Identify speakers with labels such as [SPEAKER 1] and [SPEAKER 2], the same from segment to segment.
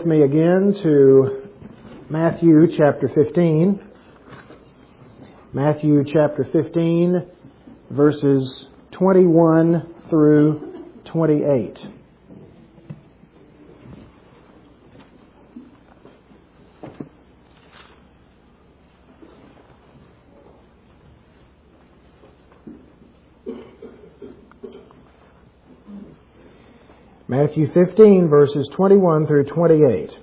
[SPEAKER 1] With me again to Matthew chapter 15. Matthew chapter 15, verses 21 through 28. Matthew 15, verses 21 through 28.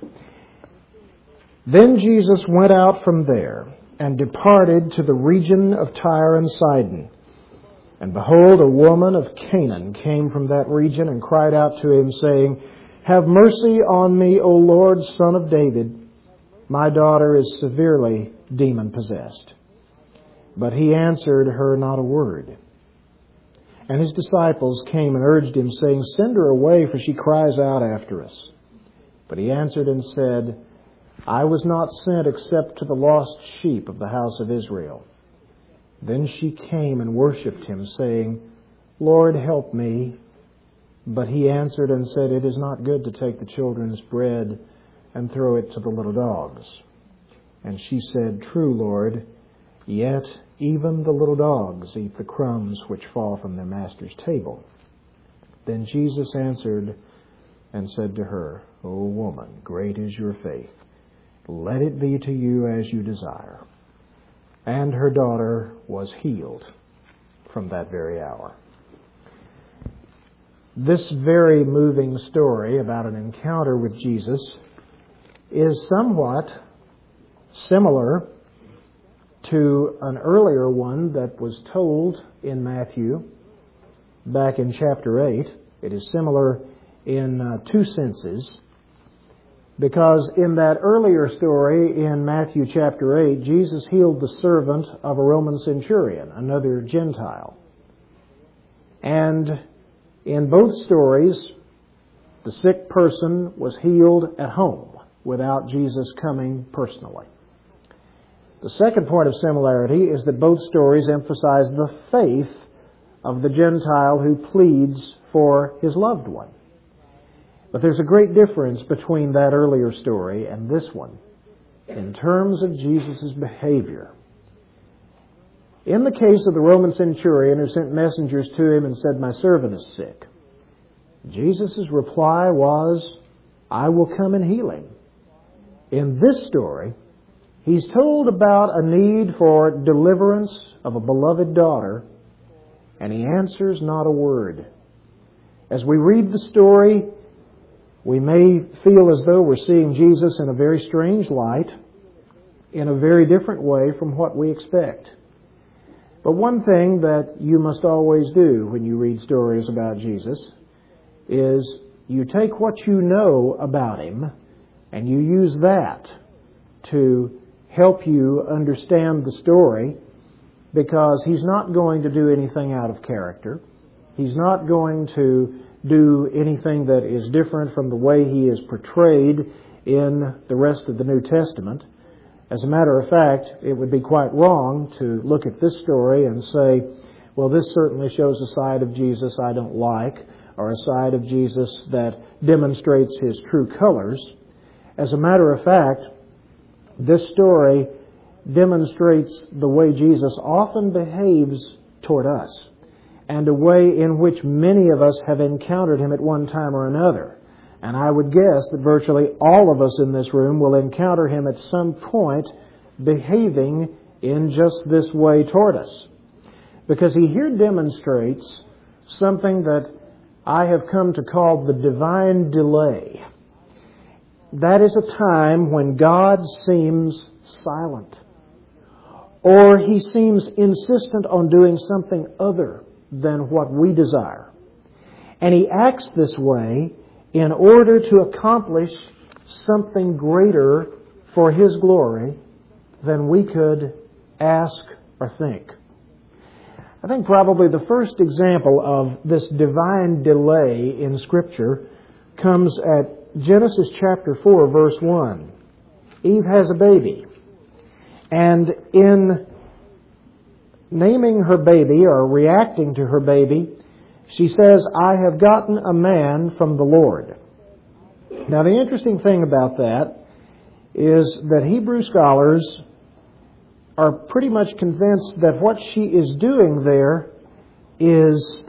[SPEAKER 1] Then Jesus went out from there and departed to the region of Tyre and Sidon. And behold, a woman of Canaan came from that region and cried out to him, saying, Have mercy on me, O Lord, Son of David. My daughter is severely demon-possessed. But he answered her not a word. And his disciples came and urged him, saying, Send her away, for she cries out after us. But he answered and said, I was not sent except to the lost sheep of the house of Israel. Then she came and worshipped him, saying, Lord, help me. But he answered and said, It is not good to take the children's bread and throw it to the little dogs. And she said, True, Lord, yet even the little dogs eat the crumbs which fall from their master's table. Then Jesus answered and said to her, O woman, great is your faith. Let it be to you as you desire. And her daughter was healed from that very hour. This very moving story about an encounter with Jesus is somewhat similar to an earlier one that was told in Matthew back in chapter 8. It is similar in two senses, because in that earlier story in Matthew chapter 8, Jesus healed the servant of a Roman centurion, another Gentile. And in both stories, the sick person was healed at home without Jesus coming personally. The second point of similarity is that both stories emphasize the faith of the Gentile who pleads for his loved one. But there's a great difference between that earlier story and this one in terms of Jesus' behavior. In the case of the Roman centurion who sent messengers to him and said, My servant is sick, Jesus' reply was, I will come and heal him. In this story, he's told about a need for deliverance of a beloved daughter, and he answers not a word. As we read the story, we may feel as though we're seeing Jesus in a very strange light, in a very different way from what we expect. But one thing that you must always do when you read stories about Jesus is you take what you know about him and you use that to help you understand the story, because he's not going to do anything out of character. He's not going to do anything that is different from the way he is portrayed in the rest of the New Testament. As a matter of fact, it would be quite wrong to look at this story and say, well, this certainly shows a side of Jesus I don't like, or a side of Jesus that demonstrates his true colors. As a matter of fact, this story demonstrates the way Jesus often behaves toward us, and a way in which many of us have encountered him at one time or another. And I would guess that virtually all of us in this room will encounter him at some point behaving in just this way toward us. Because he here demonstrates something that I have come to call the divine delay. That is a time when God seems silent, or he seems insistent on doing something other than what we desire. And he acts this way in order to accomplish something greater for his glory than we could ask or think. I think probably the first example of this divine delay in Scripture comes at Genesis chapter 4, verse 1. Eve has a baby. And in naming her baby or reacting to her baby, she says, I have gotten a man from the Lord. Now, the interesting thing about that is that Hebrew scholars are pretty much convinced that what she is doing there is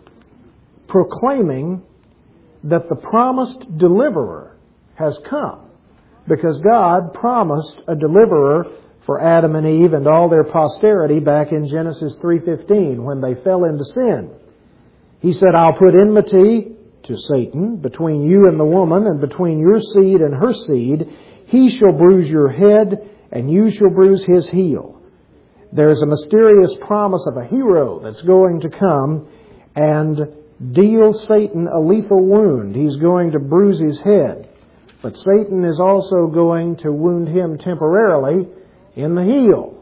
[SPEAKER 1] proclaiming that the promised deliverer has come, because God promised a deliverer for Adam and Eve and all their posterity back in Genesis 3:15 when they fell into sin. He said, I'll put enmity to Satan between you and the woman, and between your seed and her seed. He shall bruise your head, and you shall bruise his heel. There's a mysterious promise of a hero that's going to come and deal Satan a lethal wound. He's going to bruise his head. But Satan is also going to wound him temporarily in the heel.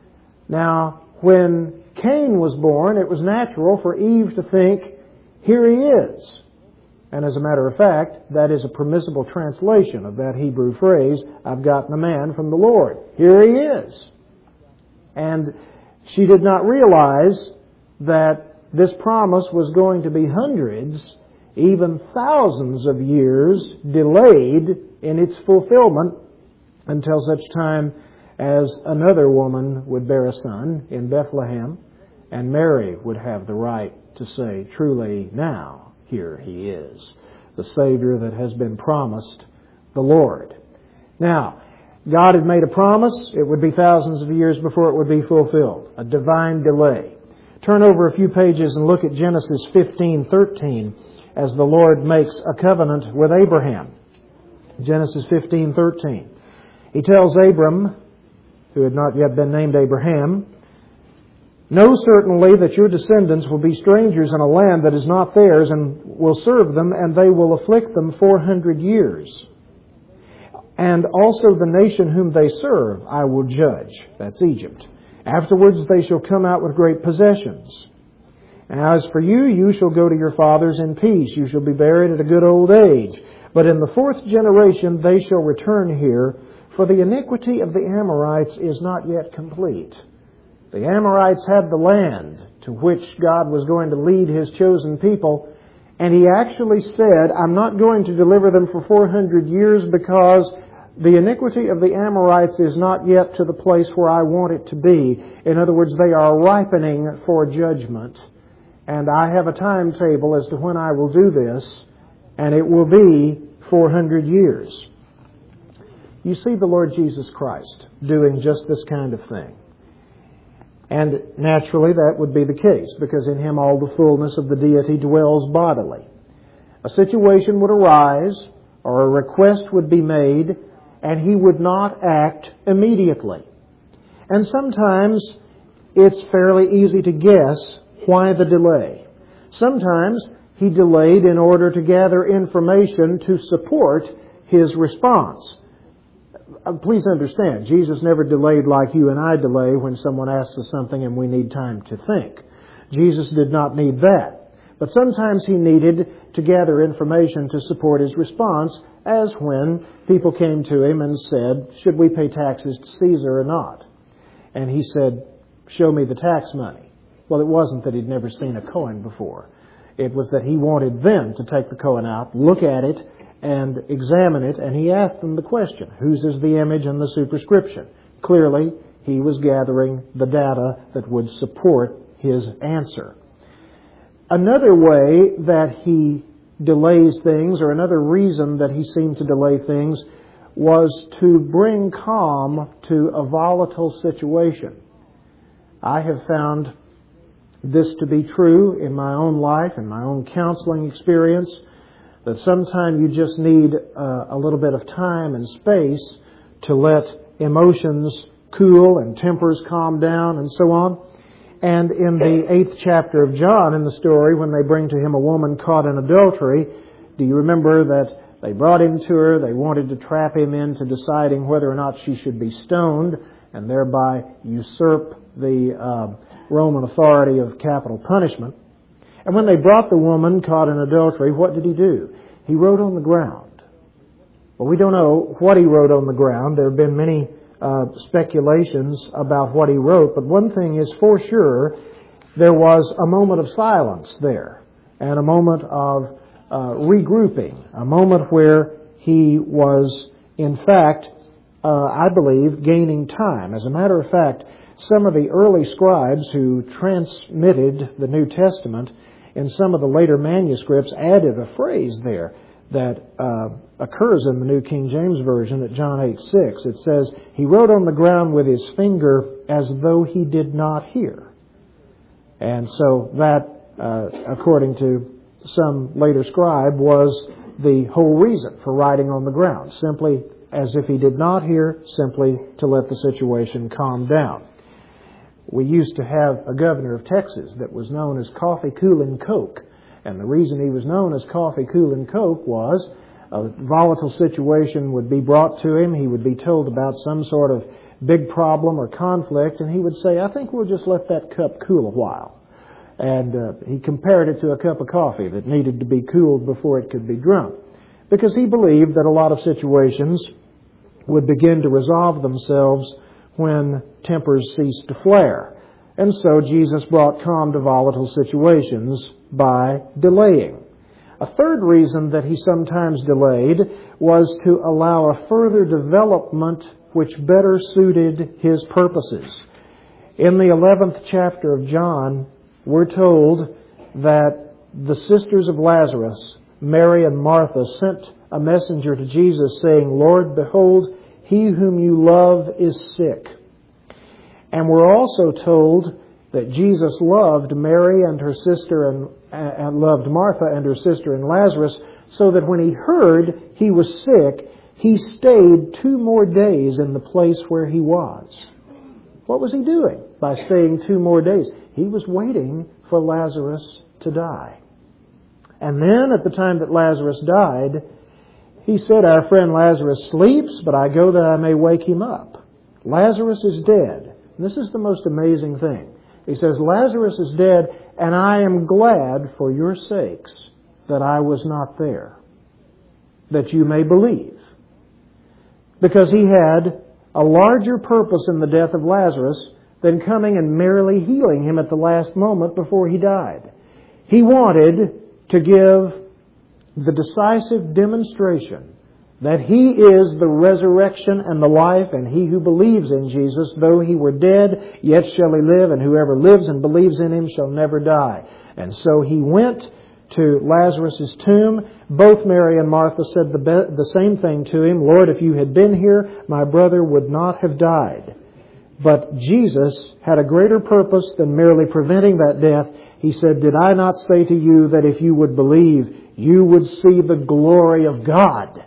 [SPEAKER 1] Now, when Cain was born, it was natural for Eve to think, here he is. And as a matter of fact, that is a permissible translation of that Hebrew phrase, I've gotten a man from the Lord. Here he is. And she did not realize that this promise was going to be hundreds, even thousands of years delayed in its fulfillment until such time as another woman would bear a son in Bethlehem, and Mary would have the right to say, truly now, here he is, the Savior that has been promised, the Lord. Now, God had made a promise. It would be thousands of years before it would be fulfilled. A divine delay. Turn over a few pages and look at Genesis 15:13 as the Lord makes a covenant with Abraham. Genesis 15:13. He tells Abram, who had not yet been named Abraham, know certainly that your descendants will be strangers in a land that is not theirs, and will serve them, and they will afflict them 400 years. And also the nation whom they serve I will judge. That's Egypt. Afterwards they shall come out with great possessions. And as for you, you shall go to your fathers in peace. You shall be buried at a good old age. But in the 4th generation they shall return here, for the iniquity of the Amorites is not yet complete. The Amorites had the land to which God was going to lead His chosen people. And He actually said, I'm not going to deliver them for 400 years because the iniquity of the Amorites is not yet to the place where I want it to be. In other words, they are ripening for judgment. And I have a timetable as to when I will do this, and it will be 400 years. You see the Lord Jesus Christ doing just this kind of thing. And naturally that would be the case, because in Him all the fullness of the deity dwells bodily. A situation would arise, or a request would be made, and He would not act immediately. And sometimes it's fairly easy to guess why the delay. Sometimes He delayed in order to gather information to support His response. Please understand, Jesus never delayed like you and I delay when someone asks us something and we need time to think. Jesus did not need that. But sometimes He needed to gather information to support His response, as when people came to Him and said, should we pay taxes to Caesar or not? And He said, show me the tax money. Well, it wasn't that He'd never seen a coin before. It was that He wanted them to take the coin out, look at it, and examine it, and He asked them the question, whose is the image and the superscription? Clearly, He was gathering the data that would support His answer. Another way that He delays things, or another reason that He seemed to delay things, was to bring calm to a volatile situation. I have found this to be true in my own life, in my own counseling experience, that sometimes you just need a little bit of time and space to let emotions cool and tempers calm down and so on. And in the 8th chapter of John, in the story, when they bring to Him a woman caught in adultery, do you remember that they brought Him to her, they wanted to trap Him into deciding whether or not she should be stoned, and thereby usurp the Roman authority of capital punishment. And when they brought the woman caught in adultery, what did He do? He wrote on the ground. Well, we don't know what He wrote on the ground. There have been many speculations about what He wrote, but one thing is for sure, there was a moment of silence there, and a moment of regrouping, a moment where he was, in fact, I believe, gaining time. As a matter of fact, some of the early scribes who transmitted the New Testament in some of the later manuscripts added a phrase there that occurs in the New King James Version at John 8:6. It says, he wrote on the ground with his finger as though he did not hear. And so that, according to some later scribe, was the whole reason for writing on the ground, simply as if he did not hear, simply to let the situation calm down. We used to have a governor of Texas that was known as Coffee Coolin' Coke. And the reason he was known as Coffee Coolin' Coke was a volatile situation would be brought to him. He would be told about some sort of big problem or conflict, and he would say, I think we'll just let that cup cool a while. And he compared it to a cup of coffee that needed to be cooled before it could be drunk, because he believed that a lot of situations would begin to resolve themselves when tempers ceased to flare. And so Jesus brought calm to volatile situations by delaying. A third reason that he sometimes delayed was to allow a further development which better suited his purposes. In the 11th chapter of John, we're told that the sisters of Lazarus, Mary and Martha, sent a messenger to Jesus saying, Lord, behold, he whom you love is sick. And we're also told that Jesus loved Mary and her sister and loved Martha and her sister and Lazarus, so that when he heard he was sick, he stayed 2 more days in the place where he was. What was he doing by staying 2 more days? He was waiting for Lazarus to die. And then at the time that Lazarus died, he said, our friend Lazarus sleeps, but I go that I may wake him up. Lazarus is dead. And this is the most amazing thing. He says, Lazarus is dead, and I am glad for your sakes that I was not there, that you may believe. Because he had a larger purpose in the death of Lazarus than coming and merely healing him at the last moment before he died. He wanted to give the decisive demonstration that he is the resurrection and the life, and he who believes in Jesus, though he were dead, yet shall he live, and whoever lives and believes in him shall never die. And so he went to Lazarus' tomb. Both Mary and Martha said the same thing to him, Lord, if you had been here, my brother would not have died. But Jesus had a greater purpose than merely preventing that death. He said, did I not say to you that if you would believe, you would see the glory of God?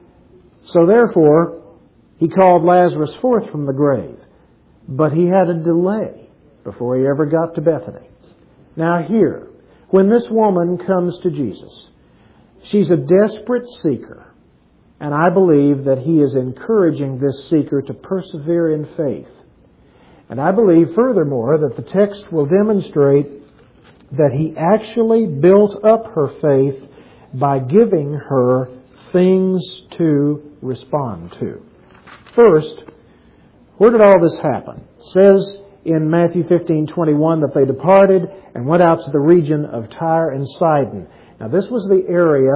[SPEAKER 1] So therefore, he called Lazarus forth from the grave. But he had a delay before he ever got to Bethany. Now here, when this woman comes to Jesus, she's a desperate seeker. And I believe that he is encouraging this seeker to persevere in faith. And I believe, furthermore, that the text will demonstrate that he actually built up her faith by giving her things to respond to. First, where did all this happen? It says in Matthew 15:21 that they departed and went out to the region of Tyre and Sidon. Now this was the area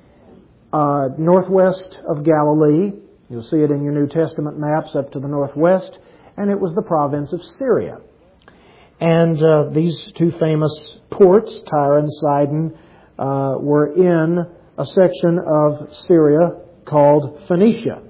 [SPEAKER 1] northwest of Galilee. You'll see it in your New Testament maps up to the northwest. And it was the province of Syria. And these 2 famous ports, Tyre and Sidon, were in a section of Syria called Phoenicia.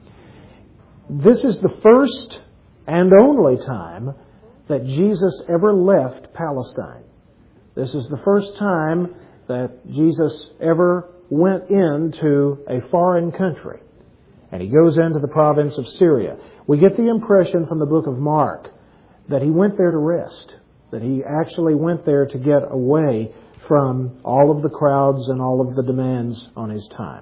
[SPEAKER 1] This is the first and only time that Jesus ever left Palestine. This is the first time that Jesus ever went into a foreign country. And he goes into the province of Syria. We get the impression from the book of Mark that he went there to rest, that he actually went there to get away from all of the crowds and all of the demands on his time.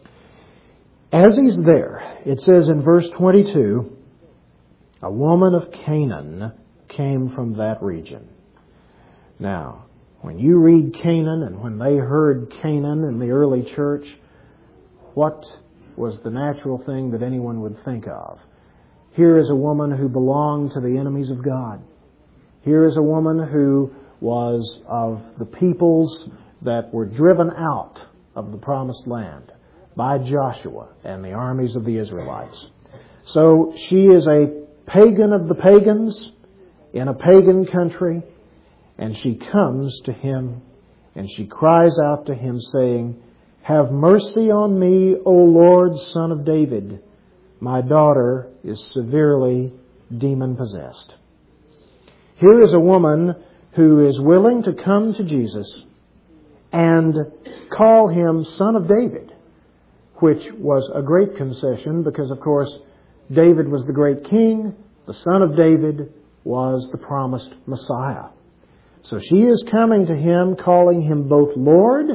[SPEAKER 1] As he's there, it says in verse 22, a woman of Canaan came from that region. Now, when you read Canaan, and when they heard Canaan in the early church, what was the natural thing that anyone would think of? Here is a woman who belonged to the enemies of God. Here is a woman who was of the peoples that were driven out of the promised land. by Joshua and the armies of the Israelites. So she is a pagan of the pagans in a pagan country, and she comes to him and she cries out to him saying, "Have mercy on me, O Lord, Son of David. My daughter is severely demon-possessed." Here is a woman who is willing to come to Jesus and call him Son of David, which was a great concession because, of course, David was the great king. The Son of David was the promised Messiah. So she is coming to him, calling him both Lord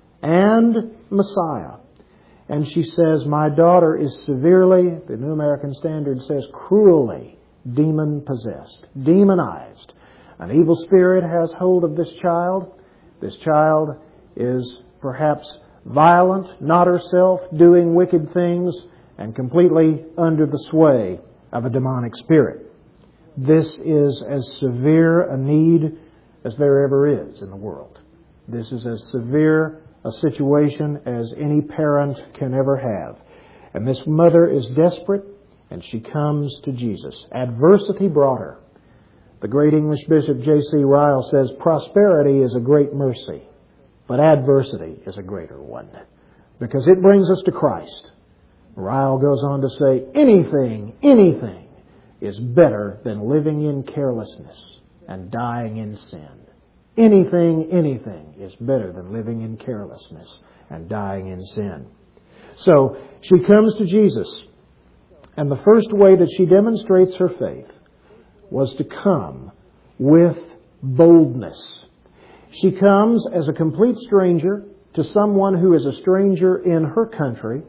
[SPEAKER 1] and Messiah. And she says, "My daughter is severely," the New American Standard says, cruelly demon-possessed, demonized. An evil spirit has hold of this child. This child is perhaps violent, not herself, doing wicked things, and completely under the sway of a demonic spirit. This is as severe a need as there ever is in the world. This is as severe a situation as any parent can ever have. And this mother is desperate, and she comes to Jesus. Adversity brought her. The great English Bishop J.C. Ryle says, "Prosperity is a great mercy, but adversity is a greater one, because it brings us to Christ." Ryle goes on to say, anything is better than living in carelessness and dying in sin. Anything is better than living in carelessness and dying in sin. So she comes to Jesus, and the first way that she demonstrates her faith was to come with boldness. She comes as a complete stranger to someone who is a stranger in her country,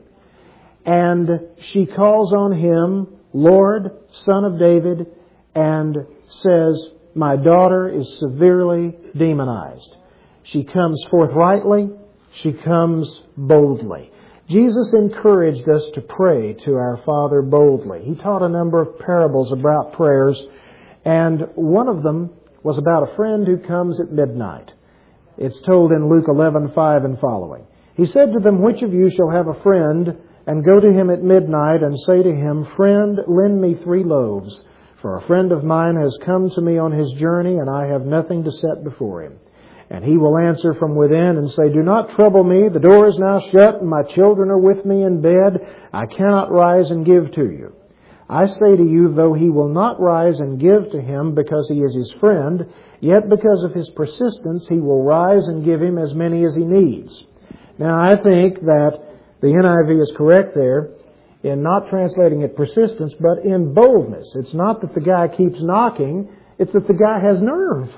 [SPEAKER 1] and she calls on him, Lord, Son of David, and says, "My daughter is severely demonized." She comes forthrightly. She comes boldly. Jesus encouraged us to pray to our Father boldly. He taught a number of parables about prayers, and one of them was about a friend who comes at midnight. It's told in Luke 11:5 and following. He said to them, "Which of you shall have a friend and go to him at midnight and say to him, 'Friend, lend me 3 loaves, for a friend of mine has come to me on his journey, and I have nothing to set before him.' And he will answer from within and say, 'Do not trouble me, the door is now shut, and my children are with me in bed. I cannot rise and give to you.' I say to you, though he will not rise and give to him because he is his friend, yet because of his persistence he will rise and give him as many as he needs." Now, I think that the NIV is correct there in not translating it persistence, but in boldness. It's not that the guy keeps knocking, it's that the guy has nerve.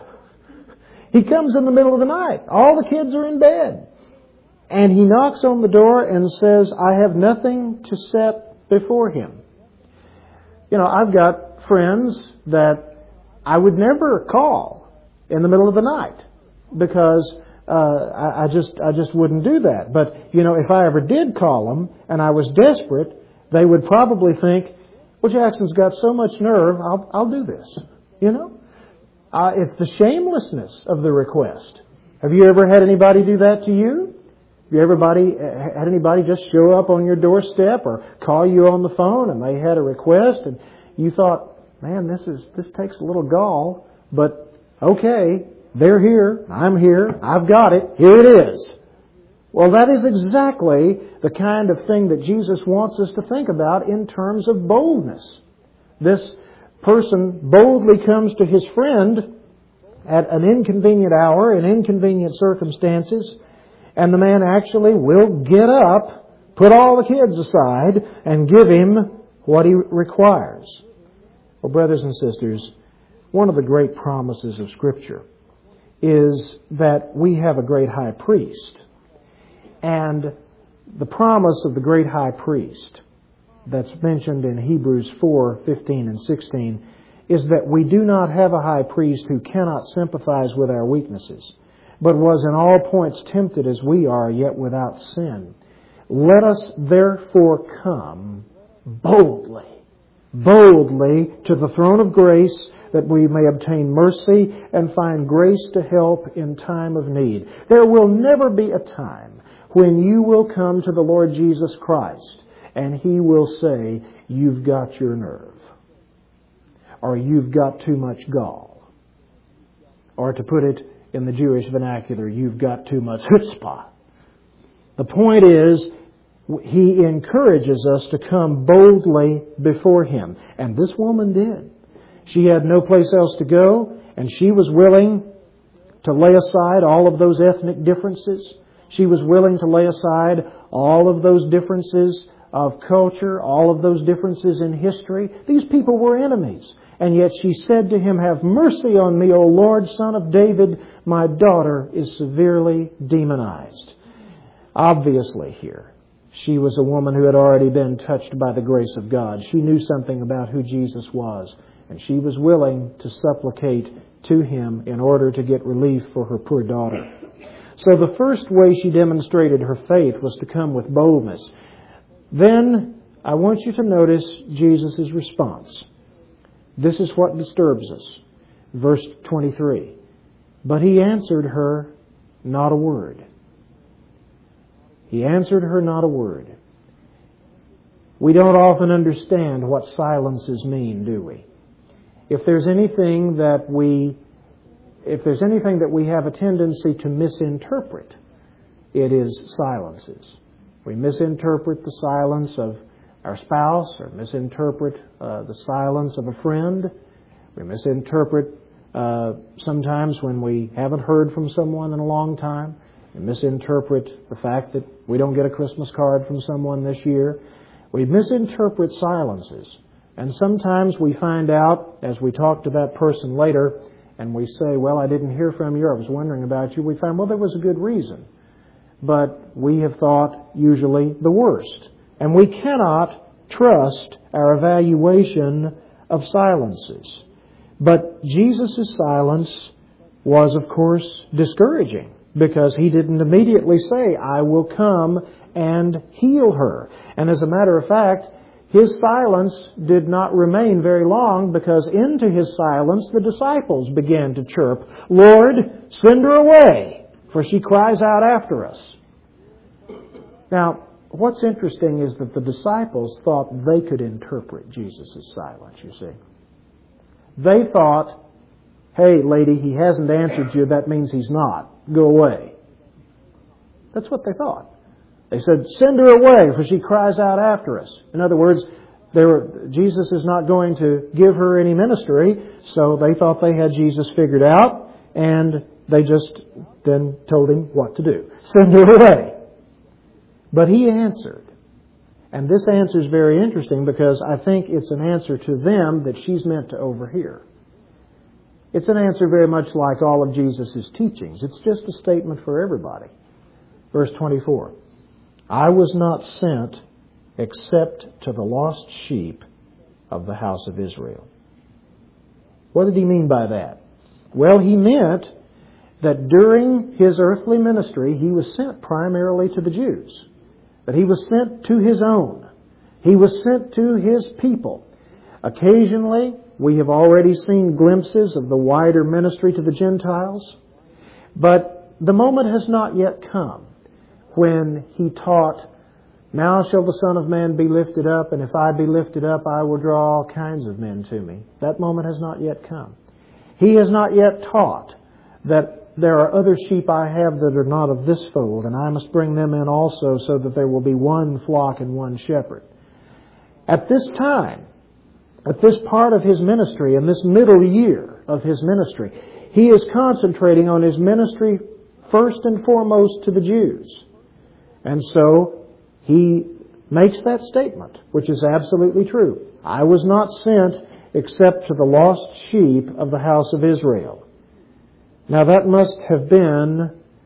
[SPEAKER 1] He comes in the middle of the night. All the kids are in bed. And he knocks on the door and says, "I have nothing to set before him." You know, I've got friends that I would never call in the middle of the night because I just wouldn't do that. But, you know, if I ever did call them and I was desperate, they would probably think, "Well, Jackson's got so much nerve, I'll do this." You know? It's the shamelessness of the request. Have you ever had anybody do that to you? Have you ever had anybody just show up on your doorstep or call you on the phone and they had a request and you thought, "Man, this takes a little gall, but okay, they're here, I'm here, I've got it, here it is." Well, that is exactly the kind of thing that Jesus wants us to think about in terms of boldness. This person boldly comes to his friend at an inconvenient hour, in inconvenient circumstances, and the man actually will get up, put all the kids aside, and give him what he requires. Well, brothers and sisters, one of the great promises of Scripture is that we have a great high priest. And the promise of the great high priest that's mentioned in Hebrews 4:15 and 16 is that we do not have a high priest who cannot sympathize with our weaknesses, but was in all points tempted as we are, yet without sin. Let us therefore come boldly to the throne of grace, that we may obtain mercy and find grace to help in time of need. There will never be a time when you will come to the Lord Jesus Christ and He will say, you've got your nerve, or you've got too much gall, or to put it in the Jewish vernacular, you've got too much chutzpah. The point is, He encourages us to come boldly before Him. And this woman did. She had no place else to go, and she was willing to lay aside all of those ethnic differences. She was willing to lay aside all of those differences of culture, all of those differences in history. These people were enemies. And yet she said to Him, have mercy on me, O Lord, Son of David. My daughter is severely demonized. Obviously here, she was a woman who had already been touched by the grace of God. She knew something about who Jesus was. And she was willing to supplicate to Him in order to get relief for her poor daughter. So the first way she demonstrated her faith was to come with boldness. Then I want you to notice Jesus' response. This is what disturbs us. Verse 23. But He answered her not a word. He answered her not a word. We don't often understand what silences mean, do we? If there's anything that we have a tendency to misinterpret, it is silences. We misinterpret the silence of our spouse, or misinterpret the silence of a friend. We misinterpret sometimes when we haven't heard from someone in a long time. We misinterpret the fact that we don't get a Christmas card from someone this year. We misinterpret silences. And sometimes we find out, as we talk to that person later, and we say, well, I didn't hear from you, I was wondering about you. We find, well, there was a good reason. But we have thought usually the worst. And we cannot trust our evaluation of silences. But Jesus' silence was, of course, discouraging, because He didn't immediately say, I will come and heal her. And as a matter of fact, His silence did not remain very long, because into His silence the disciples began to chirp, Lord, send her away, for she cries out after us. Now, what's interesting is that the disciples thought they could interpret Jesus' silence, you see. They thought, hey, lady, He hasn't answered you, that means He's not. Go away. That's what they thought. They said, send her away, for she cries out after us. In other words, Jesus is not going to give her any ministry, so they thought they had Jesus figured out, and they just then told Him what to do. Send her away. But He answered. And this answer is very interesting, because I think it's an answer to them that she's meant to overhear. It's an answer very much like all of Jesus' teachings. It's just a statement for everybody. Verse 24. I was not sent except to the lost sheep of the house of Israel. What did He mean by that? Well, He meant that during His earthly ministry, He was sent primarily to the Jews. That He was sent to His own. He was sent to His people. Occasionally, we have already seen glimpses of the wider ministry to the Gentiles. But the moment has not yet come when He taught, now shall the Son of Man be lifted up, and if I be lifted up, I will draw all kinds of men to me. That moment has not yet come. He has not yet taught that there are other sheep I have that are not of this fold, and I must bring them in also, so that there will be one flock and one shepherd. At this time, at this part of His ministry, in this middle year of His ministry, He is concentrating on His ministry first and foremost to the Jews. And so He makes that statement, which is absolutely true. I was not sent except to the lost sheep of the house of Israel. Now that must have been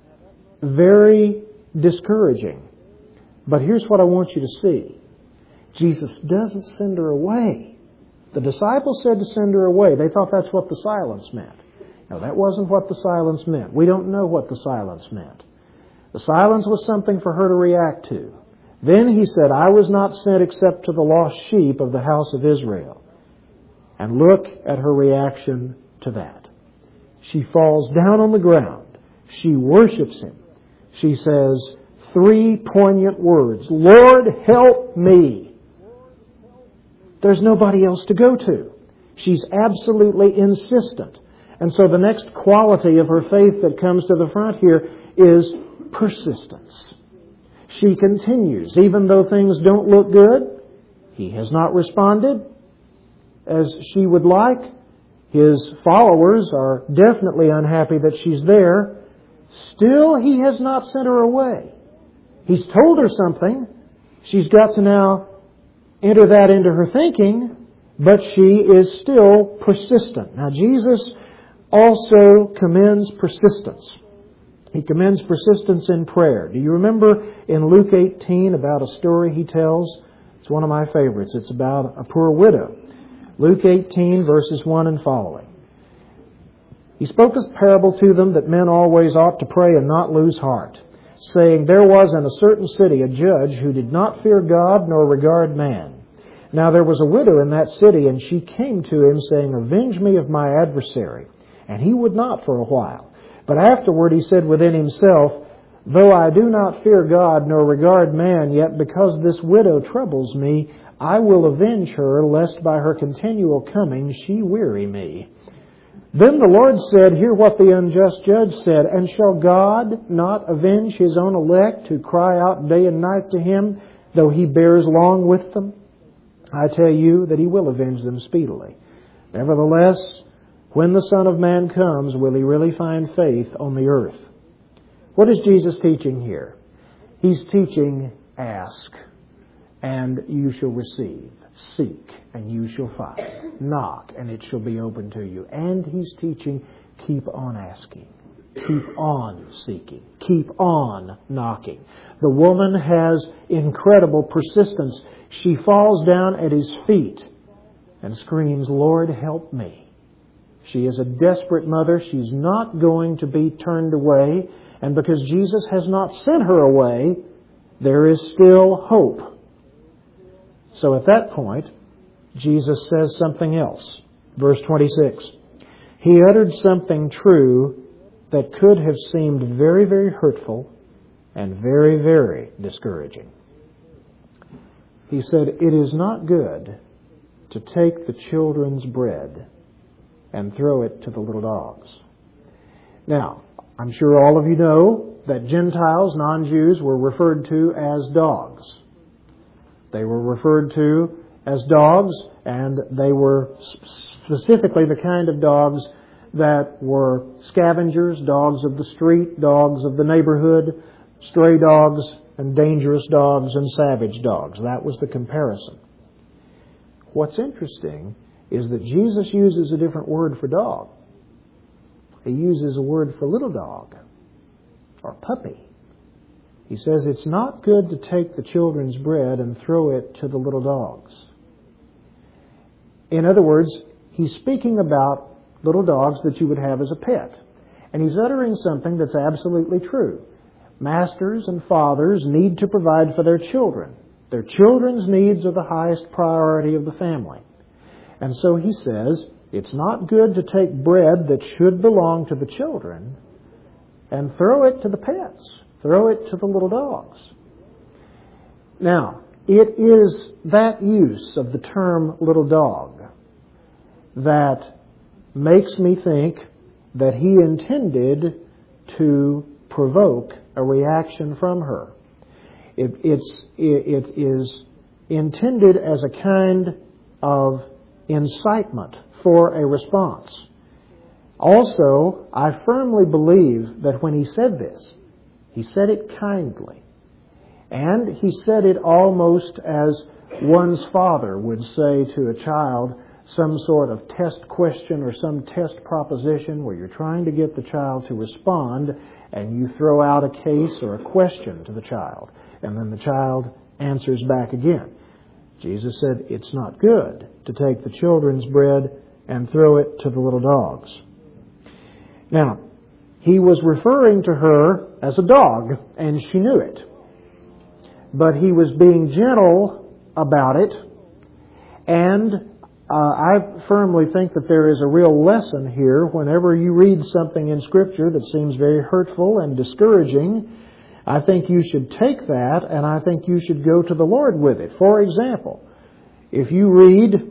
[SPEAKER 1] very discouraging. But here's what I want you to see. Jesus doesn't send her away. The disciples said to send her away. They thought that's what the silence meant. Now that wasn't what the silence meant. We don't know what the silence meant. The silence was something for her to react to. Then He said, I was not sent except to the lost sheep of the house of Israel. And look at her reaction to that. She falls down on the ground. She worships Him. She says, three poignant words. Lord, help me. There's nobody else to go to. She's absolutely insistent. And so the next quality of her faith that comes to the front here is persistence. She continues, even though things don't look good. He has not responded as she would like. His followers are definitely unhappy that she's there. Still, He has not sent her away. He's told her something. She's got to now enter that into her thinking, but she is still persistent. Now, Jesus also commends persistence. He commends persistence in prayer. Do you remember in Luke 18 about a story He tells? It's one of my favorites. It's about a poor widow. Luke 18, verses 1 and following. He spoke a parable to them that men always ought to pray and not lose heart, saying, There was in a certain city a judge who did not fear God nor regard man. Now there was a widow in that city, and she came to him, saying, Avenge me of my adversary. And he would not for a while. But afterward he said within himself, Though I do not fear God nor regard man, yet because this widow troubles me, I will avenge her, lest by her continual coming she weary me. Then the Lord said, Hear what the unjust judge said, And shall God not avenge His own elect, who cry out day and night to Him, though He bears long with them? I tell you that He will avenge them speedily. Nevertheless, when the Son of Man comes, will He really find faith on the earth? What is Jesus teaching here? He's teaching, ask, and you shall receive. Seek, and you shall find. Knock, and it shall be opened to you. And He's teaching, keep on asking. Keep on seeking. Keep on knocking. The woman has incredible persistence. She falls down at His feet and screams, Lord, help me. She is a desperate mother. She's not going to be turned away. And because Jesus has not sent her away, there is still hope. So at that point, Jesus says something else. Verse 26. He uttered something true that could have seemed very, very hurtful and very, very discouraging. He said, It is not good to take the children's bread and throw it to the little dogs. Now, I'm sure all of you know that Gentiles, non-Jews, were referred to as dogs. They were referred to as dogs, and they were specifically the kind of dogs that were scavengers, dogs of the street, dogs of the neighborhood, stray dogs, and dangerous dogs and savage dogs. That was the comparison. What's interesting is that Jesus uses a different word for dog. He uses a word for little dog or puppy. He says it's not good to take the children's bread and throw it to the little dogs. In other words, He's speaking about little dogs that you would have as a pet. And He's uttering something that's absolutely true. Masters and fathers need to provide for their children. Their children's needs are the highest priority of the family. And so He says, it's not good to take bread that should belong to the children and throw it to the pets. Throw it to the little dogs. Now, it is that use of the term little dog that makes me think that He intended to provoke a reaction from her. It is intended as a kind of incitement for a response. Also, I firmly believe that when He said this, He said it kindly. And He said it almost as one's father would say to a child some sort of test question or some test proposition where you're trying to get the child to respond, and you throw out a case or a question to the child, and then the child answers back again. Jesus said it's not good to take the children's bread and throw it to the little dogs. Now, He was referring to her as a dog, and she knew it. But He was being gentle about it, and I firmly think that there is a real lesson here whenever you read something in Scripture that seems very hurtful and discouraging. I think you should take that and I think you should go to the Lord with it. For example, if you read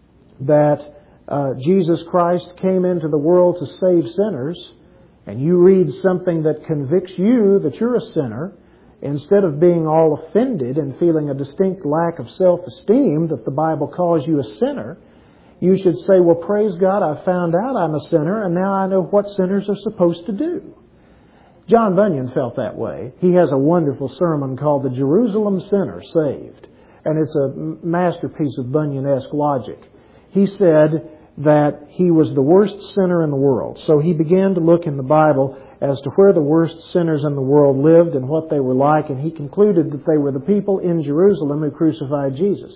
[SPEAKER 1] that Jesus Christ came into the world to save sinners, and you read something that convicts you that you're a sinner, instead of being all offended and feeling a distinct lack of self-esteem that the Bible calls you a sinner, you should say, well, praise God, I found out I'm a sinner, and now I know what sinners are supposed to do. John Bunyan felt that way. He has a wonderful sermon called The Jerusalem Sinner Saved, and it's a masterpiece of Bunyan-esque logic. He said that he was the worst sinner in the world. So he began to look in the Bible as to where the worst sinners in the world lived and what they were like, and he concluded that they were the people in Jerusalem who crucified Jesus.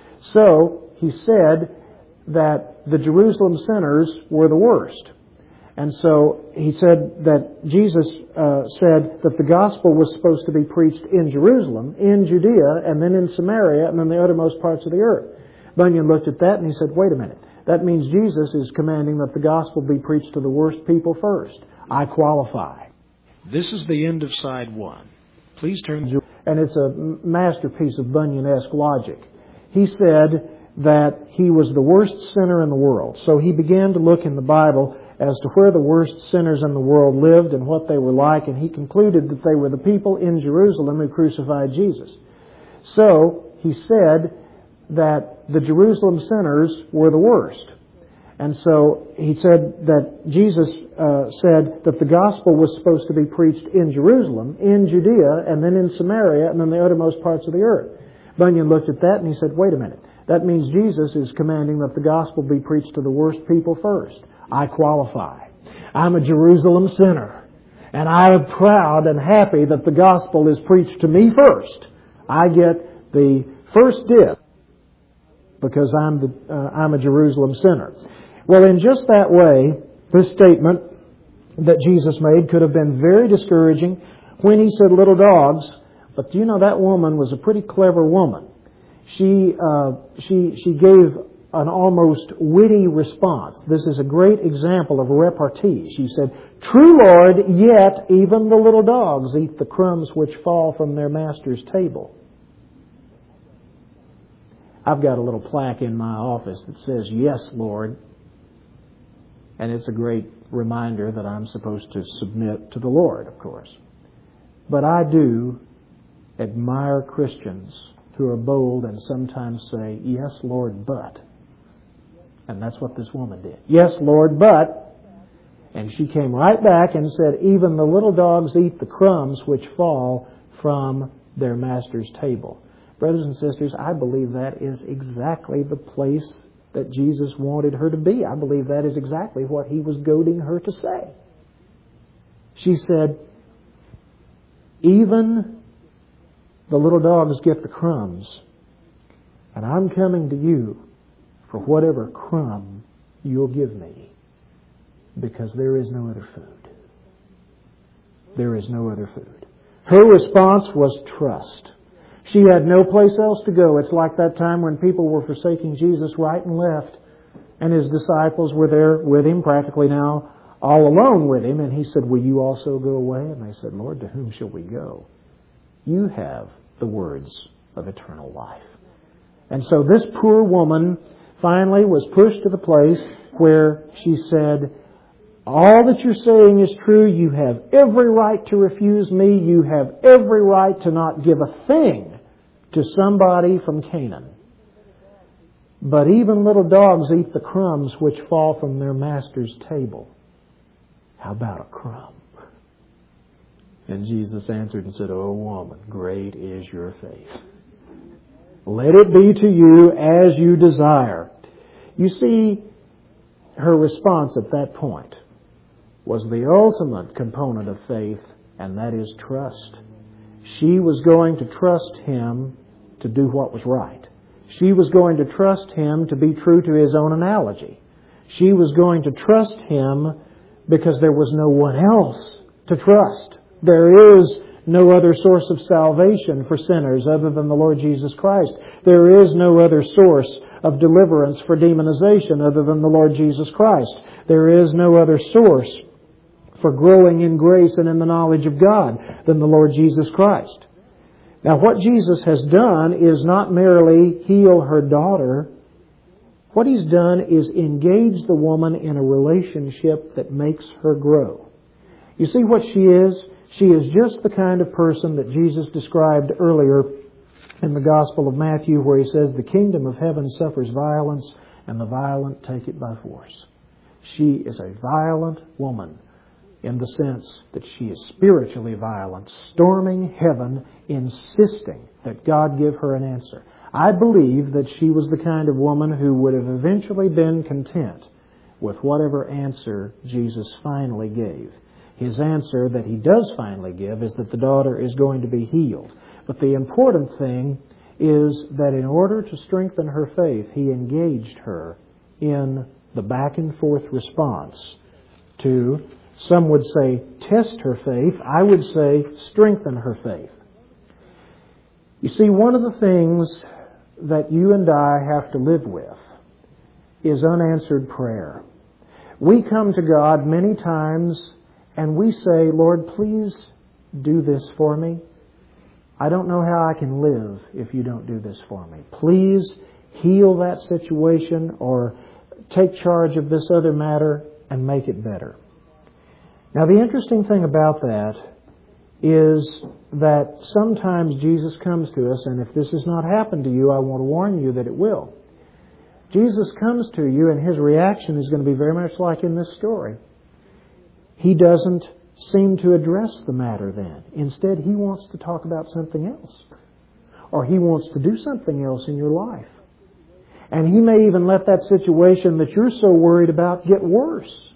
[SPEAKER 1] So he said that the Jerusalem sinners were the worst. And so he said that Jesus said that the gospel was supposed to be preached in Jerusalem, in Judea, and then in Samaria, and then the uttermost parts of the earth. Bunyan looked at that and he said, wait a minute. That means Jesus is commanding that the gospel be preached to the worst people first. I qualify. This is the end of side one. Please turn. And it's a masterpiece of Bunyan-esque logic. He said that he was the worst sinner in the world. So he began to look in the Bible as to where the worst sinners in the world lived and what they were like, and he concluded that they were the people in Jerusalem who crucified Jesus. So he said that the Jerusalem sinners were the worst. And so he said that Jesus said that the gospel was supposed to be preached in Jerusalem, in Judea, and then in Samaria, and then the uttermost parts of the earth. Bunyan looked at that and he said, wait a minute. That means Jesus is commanding that the gospel be preached to the worst people first. I qualify. I'm a Jerusalem sinner. And I am proud and happy that the gospel is preached to me first. I get the first dip because I'm a Jerusalem sinner. Well, in just that way, this statement that Jesus made could have been very discouraging when he said little dogs. But do you know, that woman was a pretty clever woman. She gave an almost witty response. This is a great example of repartee. She said, "True, Lord, yet even the little dogs eat the crumbs which fall from their master's table." I've got a little plaque in my office that says, "Yes, Lord." And it's a great reminder that I'm supposed to submit to the Lord, of course. But I do admire Christians who are bold and sometimes say, "Yes, Lord, but." And that's what this woman did. "Yes, Lord, but." And she came right back and said, "Even the little dogs eat the crumbs which fall from their master's table." Brothers and sisters, I believe that is exactly the place that Jesus wanted her to be. I believe that is exactly what He was goading her to say. She said, "Even the little dogs get the crumbs, and I'm coming to you for whatever crumb you'll give me, because there is no other food." There is no other food. Her response was trust. She had no place else to go. It's like that time when people were forsaking Jesus right and left, and His disciples were there with Him, practically now all alone with Him, and He said, "Will you also go away?" And they said, "Lord, to whom shall we go? You have the words of eternal life." And so this poor woman finally was pushed to the place where she said, "All that you're saying is true. You have every right to refuse me. You have every right to not give a thing to somebody from Canaan. But even little dogs eat the crumbs which fall from their master's table. How about a crumb?" And Jesus answered and said, "O woman, great is your faith. Let it be to you as you desire." You see, her response at that point was the ultimate component of faith, and that is trust. She was going to trust Him to do what was right. She was going to trust Him to be true to His own analogy. She was going to trust Him because there was no one else to trust. There is no other source of salvation for sinners other than the Lord Jesus Christ. There is no other source of deliverance for demonization other than the Lord Jesus Christ. There is no other source for growing in grace and in the knowledge of God than the Lord Jesus Christ. Now, what Jesus has done is not merely heal her daughter. What He's done is engage the woman in a relationship that makes her grow. You see what she is? She is just the kind of person that Jesus described earlier in the Gospel of Matthew, where He says, "The kingdom of heaven suffers violence, and the violent take it by force." She is a violent woman in the sense that she is spiritually violent, storming heaven, insisting that God give her an answer. I believe that she was the kind of woman who would have eventually been content with whatever answer Jesus finally gave. His answer that He does finally give is that the daughter is going to be healed. But the important thing is that in order to strengthen her faith, He engaged her in the back and forth response to, some would say, test her faith. I would say strengthen her faith. You see, one of the things that you and I have to live with is unanswered prayer. We come to God many times and we say, "Lord, please do this for me. I don't know how I can live if you don't do this for me. Please heal that situation or take charge of this other matter and make it better." Now, the interesting thing about that is that sometimes Jesus comes to us, and if this has not happened to you, I want to warn you that it will. Jesus comes to you, and His reaction is going to be very much like in this story. He doesn't seem to address the matter then. Instead, He wants to talk about something else. Or He wants to do something else in your life. And He may even let that situation that you're so worried about get worse.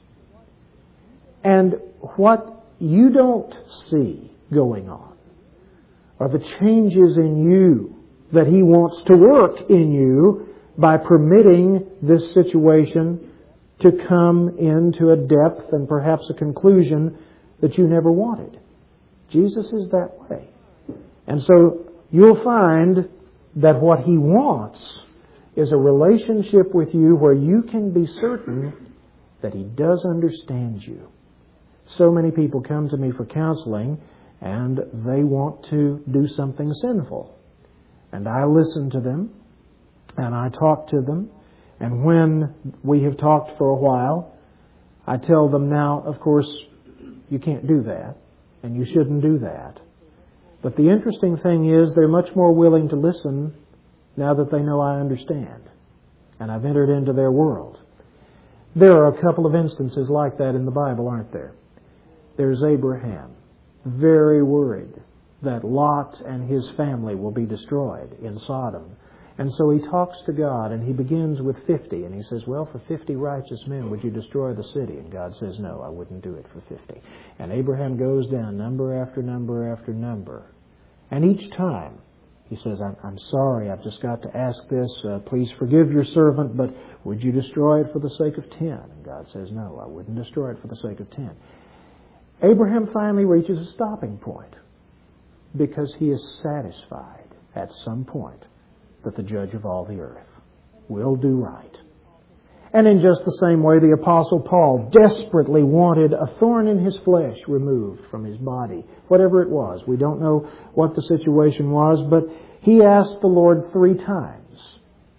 [SPEAKER 1] And what you don't see going on are the changes in you that He wants to work in you by permitting this situation to come into a depth and perhaps a conclusion that you never wanted. Jesus is that way. And so you'll find that what He wants is a relationship with you where you can be certain that He does understand you. So many people come to me for counseling and they want to do something sinful. And I listen to them and I talk to them. And when we have talked for a while, I tell them, now, of course, you can't do that and you shouldn't do that. But the interesting thing is they're much more willing to listen now that they know I understand and I've entered into their world. There are a couple of instances like that in the Bible, aren't there? There's Abraham, very worried that Lot and his family will be destroyed in Sodom. And so he talks to God, and he begins with 50. And he says, "Well, for 50 righteous men, would you destroy the city?" And God says, "No, I wouldn't do it for 50. And Abraham goes down number after number after number. And each time he says, I'm sorry, I've just got to ask this. Please forgive your servant, but would you destroy it for the sake of 10? And God says, "No, I wouldn't destroy it for the sake of 10. Abraham finally reaches a stopping point because he is satisfied at some point that the judge of all the earth will do right. And in just the same way, the Apostle Paul desperately wanted a thorn in his flesh removed from his body, whatever it was. We don't know what the situation was, but he asked the Lord 3 times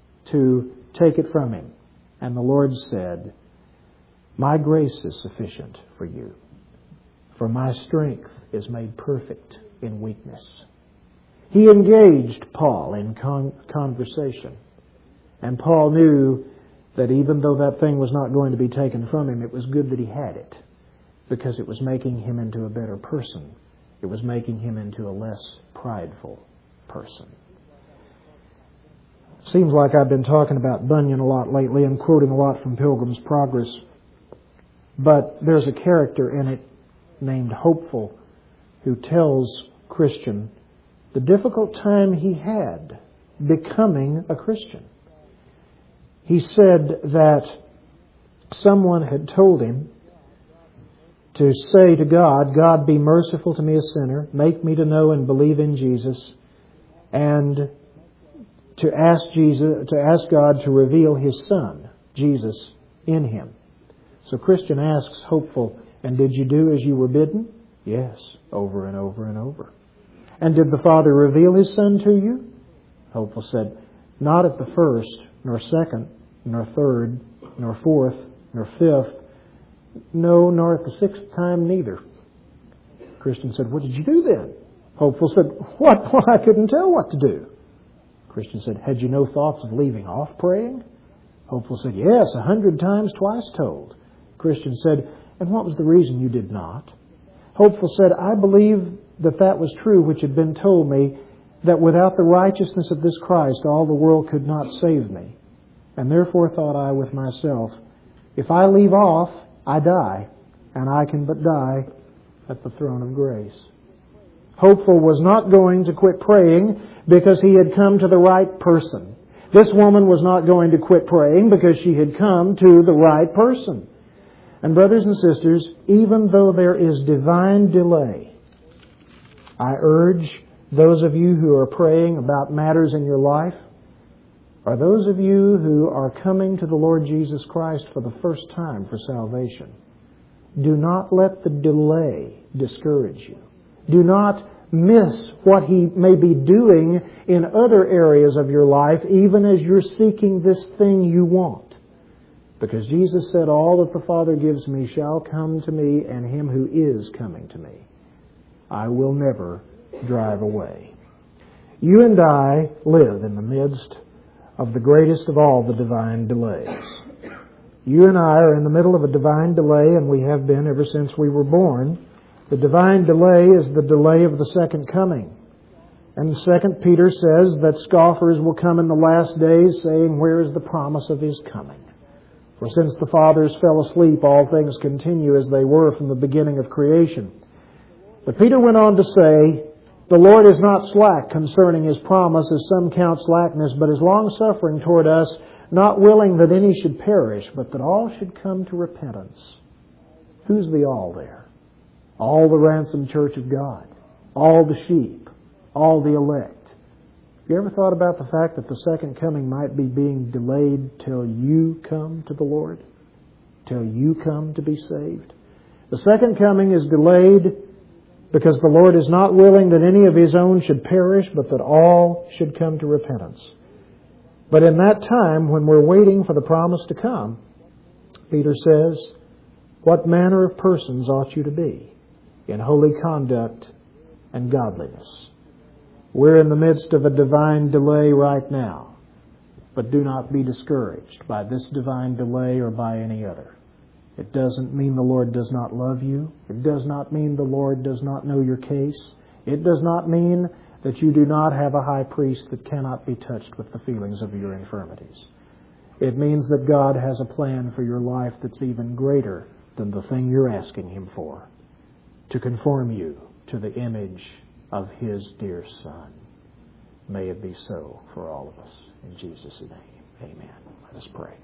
[SPEAKER 1] to take it from him. And the Lord said, "My grace is sufficient for you, for my strength is made perfect in weakness." He engaged Paul in conversation. And Paul knew that even though that thing was not going to be taken from him, it was good that he had it, because it was making him into a better person. It was making him into a less prideful person. Seems like I've been talking about Bunyan a lot lately and quoting a lot from Pilgrim's Progress. But there's a character in it named Hopeful who tells Christian the difficult time he had becoming a Christian. He said that someone had told him to say to God, "God, be merciful to me, a sinner. Make me to know and believe in Jesus." And to ask God to reveal His Son, Jesus, in him. So Christian asks Hopeful, And did you do as you were bidden? Yes, over and over and over. And did the Father reveal His Son to you? Hopeful said, not at the first, nor second, nor third, nor fourth, nor fifth. No, nor at the sixth time neither. Christian said, what did you do then? Hopeful said, what? Well, I couldn't tell what to do. Christian said, had you no thoughts of leaving off praying? Hopeful said, yes, 100 times twice told. Christian said, and what was the reason you did not? Hopeful said, I believe that was true which had been told me, that without the righteousness of this Christ all the world could not save me. And therefore thought I with myself, if I leave off, I die, and I can but die at the throne of grace. Hopeful was not going to quit praying because he had come to the right person. This woman was not going to quit praying because she had come to the right person. And brothers and sisters, even though there is divine delay, I urge those of you who are praying about matters in your life, or those of you who are coming to the Lord Jesus Christ for the first time for salvation, do not let the delay discourage you. Do not miss what He may be doing in other areas of your life, even as you're seeking this thing you want. Because Jesus said, all that the Father gives me shall come to me, and him who is coming to me I will never drive away. You and I live in the midst of the greatest of all the divine delays. You and I are in the middle of a divine delay, and we have been ever since we were born. The divine delay is the delay of the second coming. And 2 Peter says that scoffers will come in the last days, saying, where is the promise of His coming? For since the fathers fell asleep, all things continue as they were from the beginning of creation. But Peter went on to say, the Lord is not slack concerning His promise, as some count slackness, but is long-suffering toward us, not willing that any should perish, but that all should come to repentance. Who's the all there? All the ransomed church of God. All the sheep. All the elect. Have you ever thought about the fact that the second coming might be being delayed till you come to the Lord? Till you come to be saved? The second coming is delayed because the Lord is not willing that any of His own should perish, but that all should come to repentance. But in that time, when we're waiting for the promise to come, Peter says, what manner of persons ought you to be in holy conduct and godliness? We're in the midst of a divine delay right now, but do not be discouraged by this divine delay or by any other. It doesn't mean the Lord does not love you. It does not mean the Lord does not know your case. It does not mean that you do not have a high priest that cannot be touched with the feelings of your infirmities. It means that God has a plan for your life that's even greater than the thing you're asking Him for, to conform you to the image of His dear Son. May it be so for all of us. In Jesus' name, amen. Let us pray.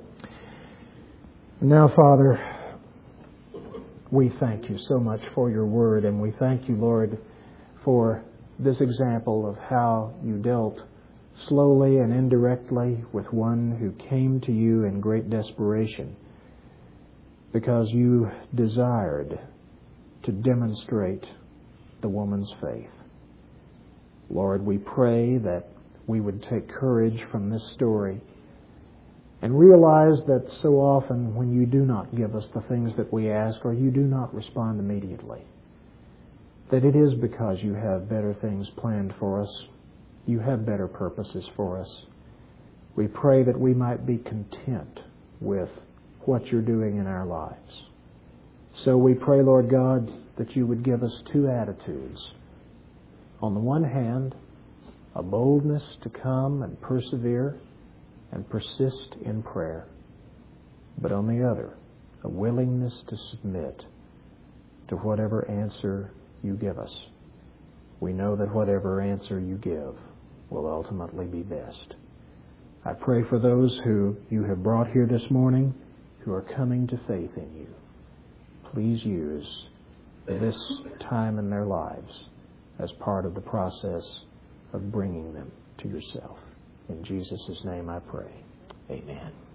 [SPEAKER 1] Now, Father, we thank You so much for Your Word, and we thank You, Lord, for this example of how You dealt slowly and indirectly with one who came to You in great desperation because You desired to demonstrate the woman's faith. Lord, we pray that we would take courage from this story and realize that so often when You do not give us the things that we ask, or You do not respond immediately, that it is because You have better things planned for us. You have better purposes for us. We pray that we might be content with what You're doing in our lives. So we pray, Lord God, that You would give us two attitudes. On the one hand, a boldness to come and persevere and persist in prayer. But on the other, a willingness to submit to whatever answer You give us. We know that whatever answer You give will ultimately be best. I pray for those who You have brought here this morning who are coming to faith in You. Please use this time in their lives as part of the process of bringing them to Yourself. In Jesus' name I pray. Amen.